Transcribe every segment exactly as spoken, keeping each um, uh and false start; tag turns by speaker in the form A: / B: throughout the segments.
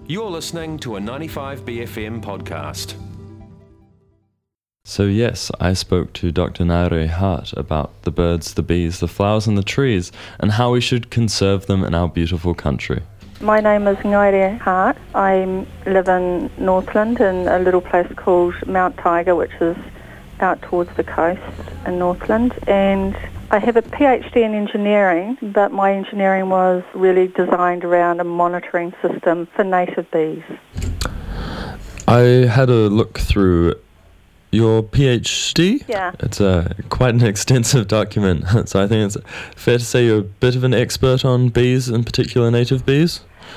A: You're listening to a ninety-five B F M podcast.
B: So yes, I spoke to Doctor Ngaire Hart about the birds, the bees, the flowers and the trees, and how we should conserve them in our beautiful country.
C: My name is Ngaire Hart. I live in Northland in a little place called Mount Tiger, which is out towards the coast in Northland, and I have a PhD in engineering, but my engineering was really designed around a monitoring system for native bees.
B: I had a look through your PhD.
C: Yeah.
B: It's a, quite an extensive document, so I think it's fair to say you're a bit of an expert on bees, in particular native bees?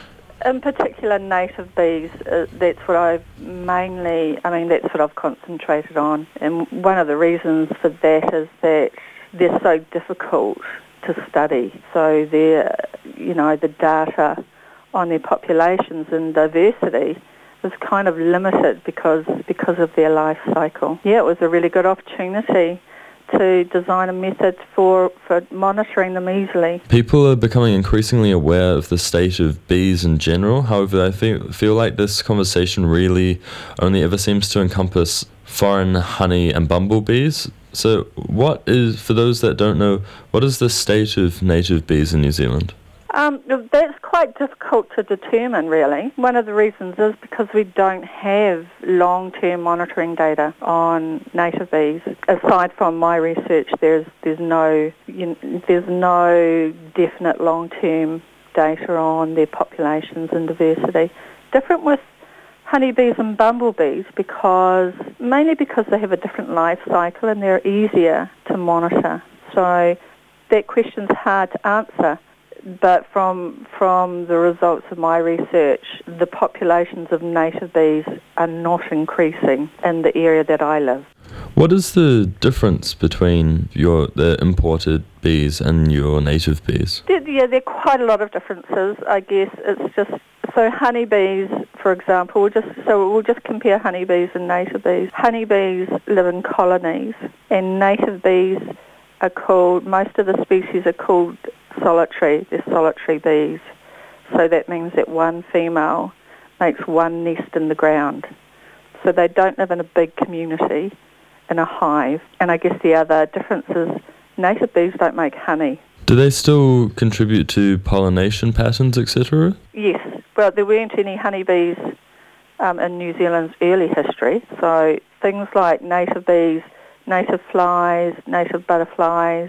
C: In particular, native bees, uh, that's what I've mainly, I mean, that's what I've concentrated on. And one of the reasons for that is that they're so difficult to study. So they're, you know, the data on their populations and diversity is kind of limited because because of their life cycle. Yeah, it was a really good opportunity to design a method for, for monitoring them easily.
B: People are becoming increasingly aware of the state of bees in general. However, I feel, feel like this conversation really only ever seems to encompass foreign honey and bumblebees. So what is, for those that don't know, what is the state of native bees in New Zealand?
C: Um, that's quite difficult to determine, really. One of the reasons is because we don't have long-term monitoring data on native bees. Aside from my research, there's there's no you know, there's no definite long-term data on their populations and diversity. Different with honeybees and bumblebees because mainly because they have a different life cycle and they're easier to monitor. So that question's hard to answer. But from from the results of my research, the populations of native bees are not increasing in the area that I live.
B: What is the difference between your the imported bees and your native bees?
C: There, yeah, there are quite a lot of differences. I guess it's just so honeybees, for example. We'll just so we'll just compare honeybees and native bees. Honeybees live in colonies, and native bees are called. Most of the species are called solitary. They're solitary bees. So that means that one female makes one nest in the ground. So they don't live in a big community, in a hive. And I guess the other difference is native bees don't make honey.
B: Do they still contribute to pollination patterns, et cetera?
C: Yes. Well, there weren't any honeybees um, in New Zealand's early history. So things like native bees, native flies, native butterflies,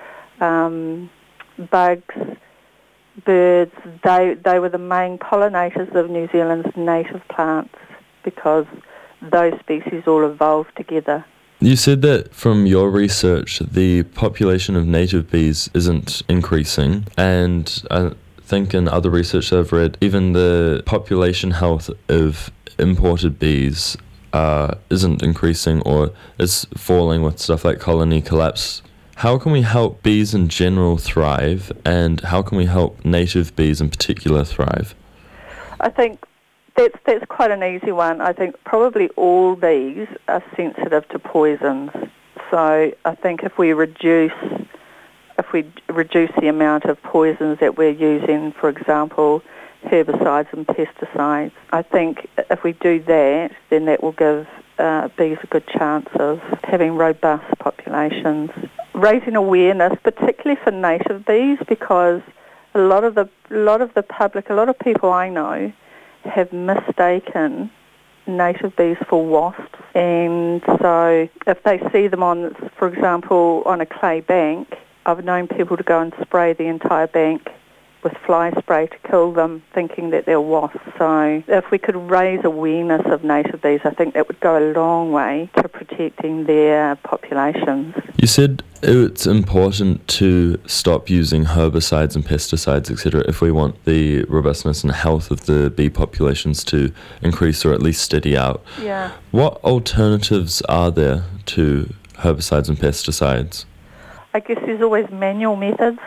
C: um, bugs, birds, they they were the main pollinators of New Zealand's native plants because those species all evolved together.
B: You said that from your research, the population of native bees isn't increasing, and I think in other research I've read, even the population health of imported bees uh, isn't increasing or is falling with stuff like colony collapse. How can we help bees in general thrive, and how can we help native bees in particular thrive?
C: I think that's that's quite an easy one. I think probably all bees are sensitive to poisons. So I think if we reduce if we reduce the amount of poisons that we're using, for example, herbicides and pesticides, I think if we do that, then that will give uh, bees a good chance of having robust populations. Raising awareness, particularly for native bees, because a lot of the a lot of the public, a lot of people I know, have mistaken native bees for wasps, and so if they see them on, for example, on a clay bank, I've known people to go and spray the entire bank with fly spray to kill them, thinking that they're wasps. So if we could raise awareness of native bees, I think that would go a long way to protecting their populations.
B: You said it's important to stop using herbicides and pesticides, et cetera, if we want the robustness and health of the bee populations to increase or at least steady out.
C: Yeah.
B: What alternatives are there to herbicides and pesticides?
C: I guess there's always manual methods.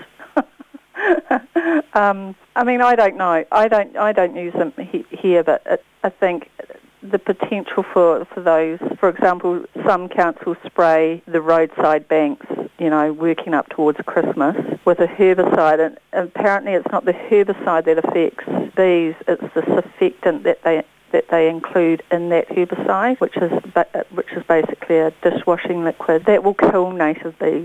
C: um, I mean, I don't know. I don't. I don't use them he, here, but it, I think the potential for, for those, for example, some councils spray the roadside banks, you know, working up towards Christmas with a herbicide, and apparently it's not the herbicide that affects bees, it's the surfactant that they that they include in that herbicide, which is which is basically a dishwashing liquid that will kill native bees.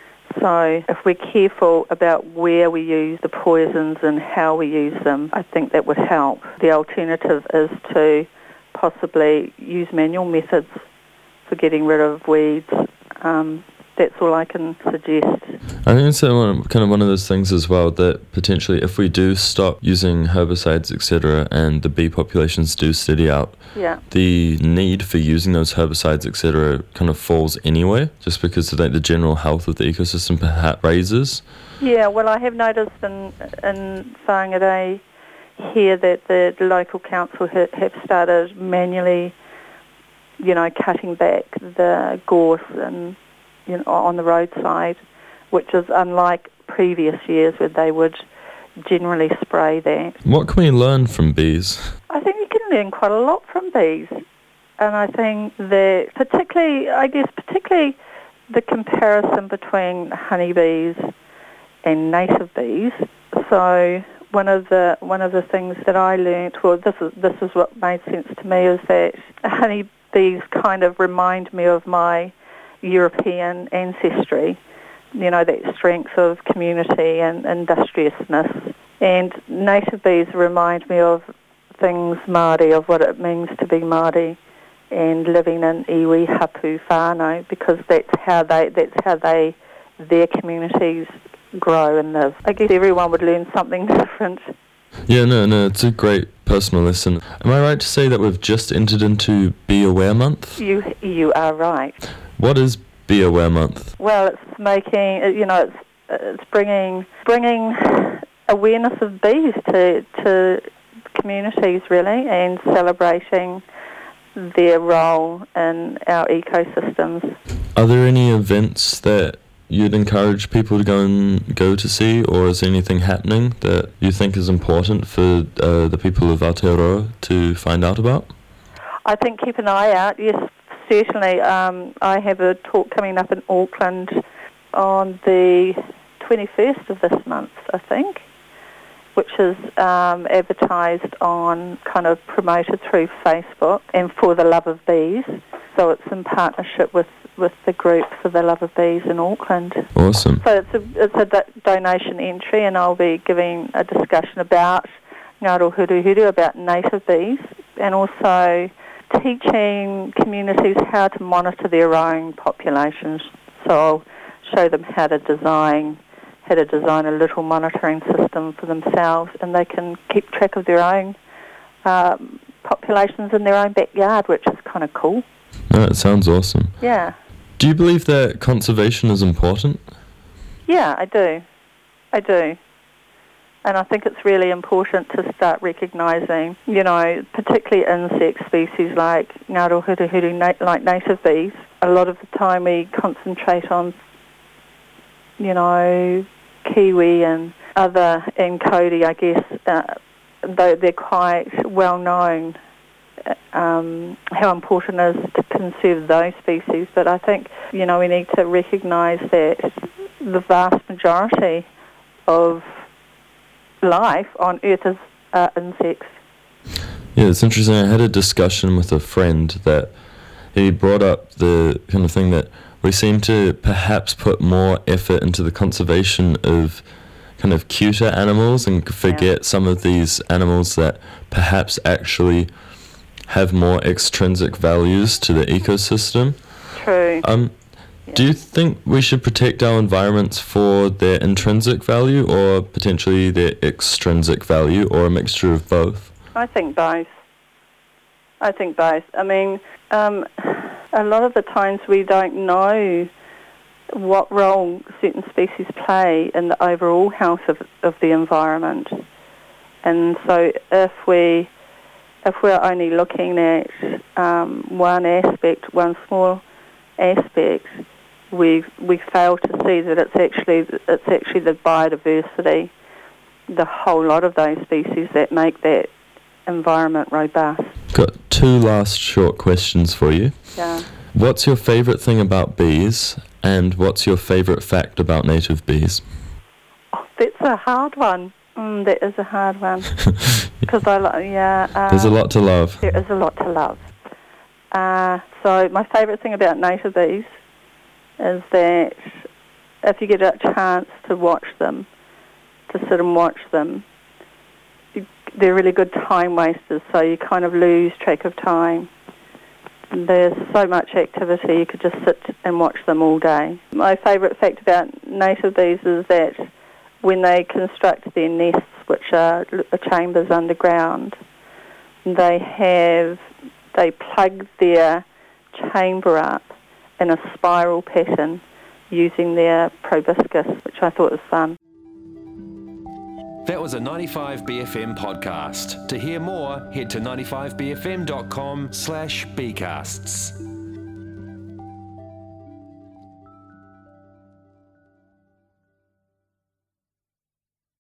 C: So if we're careful about where we use the poisons and how we use them, I think that would help. The alternative is to possibly use manual methods for getting rid of weeds. Um, that's all I can suggest.
B: I think it's one, kind of one of those things as well, that potentially if we do stop using herbicides, et cetera, and the bee populations do steady out,
C: yeah.
B: the need for using those herbicides, et cetera, kind of falls anyway, just because of, like, the general health of the ecosystem perhaps raises.
C: Yeah, well, I have noticed in in Whangarei here that the local council ha- have started manually, you know, cutting back the gorse and, you know, on the roadside, which is unlike previous years where they would generally spray that.
B: What can we learn from bees?
C: I think you can learn quite a lot from bees, and I think that particularly, I guess, particularly the comparison between honeybees and native bees. So one of the one of the things that I learnt, well, this is this is what made sense to me, is that honeybees kind of remind me of my European ancestry, you know, that strength of community and industriousness. And native bees remind me of things Māori, of what it means to be Māori and living in iwi, hapu, whānau, because that's how they that's how they their communities grow and live. I guess everyone would learn something different.
B: Yeah, no, no, it's a great personal lesson. Am I right to say that we've just entered into Be Aware Month?
C: You you are right.
B: What is Be Aware Month?
C: Well, it's making, you know, it's it's bringing bringing awareness of bees to to communities, really, and celebrating their role in our ecosystems.
B: Are there any events that you'd encourage people to go and go to see, or is there anything happening that you think is important for uh, the people of Aotearoa to find out about?
C: I think keep an eye out, yes, certainly. Um, I have a talk coming up in Auckland on the twenty-first of this month, I think, which is um, advertised on, kind of promoted through Facebook, and For the Love of Bees. So it's in partnership with, with the group For the Love of Bees in Auckland.
B: Awesome.
C: So it's a, it's a do- donation entry, and I'll be giving a discussion about Ngaro Huru Huru, about native bees, and also teaching communities how to monitor their own populations. So I'll show them how to design how to design a little monitoring system for themselves, and they can keep track of their own um, populations in their own backyard, which is kind of cool.
B: Oh, it sounds awesome.
C: Yeah.
B: Do you believe that conservation is important?
C: Yeah, I do. I do. And I think it's really important to start recognising, you know, particularly insect species like Ngaro Huru Huru, na- like native bees. A lot of the time we concentrate on, you know, kiwi and other, and Cody, I guess, uh, though they're quite well known, um, how important it is to conserve those species. But I think, you know, we need to recognise that the vast majority of life on Earth is uh, insects.
B: Yeah, it's interesting. I had a discussion with a friend that he brought up the kind of thing that we seem to perhaps put more effort into the conservation of kind of cuter animals and forget yeah. some of these animals that perhaps actually have more extrinsic values to the ecosystem.
C: True.
B: Um,
C: yeah.
B: Do you think we should protect our environments for their intrinsic value or potentially their extrinsic value, or a mixture of both?
C: I think both. I think both. I mean, um, a lot of the times we don't know what role certain species play in the overall health of, of the environment. And so if we if we're only looking at um, one aspect, one small aspect, we we fail to see that it's actually it's actually the biodiversity, the whole lot of those species that make that environment robust.
B: Got two last short questions for you.
C: Yeah.
B: What's your favourite thing about bees, And what's your favourite fact about native bees?
C: Oh, that's a hard one. Mm, that is a hard one. Because I like, yeah. Uh,
B: There's a lot to love.
C: There is a lot to love. Uh, so my favourite thing about native bees is that if you get a chance to watch them, to sit and watch them, you, they're really good time wasters, so you kind of lose track of time. There's so much activity, you could just sit and watch them all day. My favourite fact about native bees is that when they construct their nests, which are chambers underground, they have, they plug their chamber up in a spiral pattern using their proboscis, which I thought was fun.
A: That was a ninety-five B F M podcast. To hear more, head to ninety-five b f m dot com slash bcasts.